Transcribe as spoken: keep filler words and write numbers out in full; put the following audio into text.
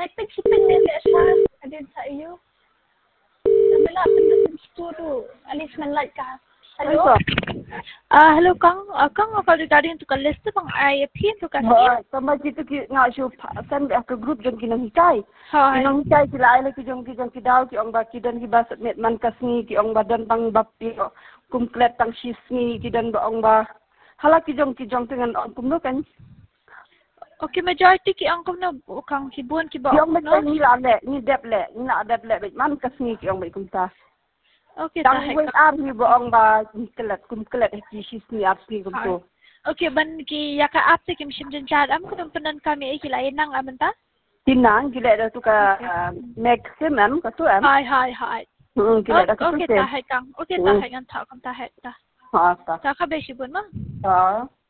naik sipin ni biasa adin sa iyo. Namela pendapat sturu. Alis man like ka. Hello. Ah, hello Kang. Uh, Kang apa regarding to list bang I P to ka. Ha, sama gitu ki nga shu san ka group jong kinang hikai. Hai. Kinang hikai sila ay ki jong ki jong ki daw ki ong ba ki dan ki basat met man kasni ki ong ba dan bang bapi kumplet tang shisni ki dan ba ong ba halak ki jong ki jong dengan ong kumno kan. Okay, majority ki angkom na Kang kibun ki ba Yung no? ni la le ni dep le ni la dep le man kasni ki ong ba kumta. Okay, Tang tahay wait ka. ar ni ba ong ba kumplet kumplet ki shisni apni kumto. Okay, ban ki yaka apte kim shimjin chat am kunum penan kami ay kilain nang amanta? Tinang gila dah tu ka maximum ka tu am. Hai hai hai. Hmm gila dah tu. Okay, tahay Kang. Okay, tahay ngan ta kam tahay ta. Ha ta. Ta ka be shibun ma? Ha.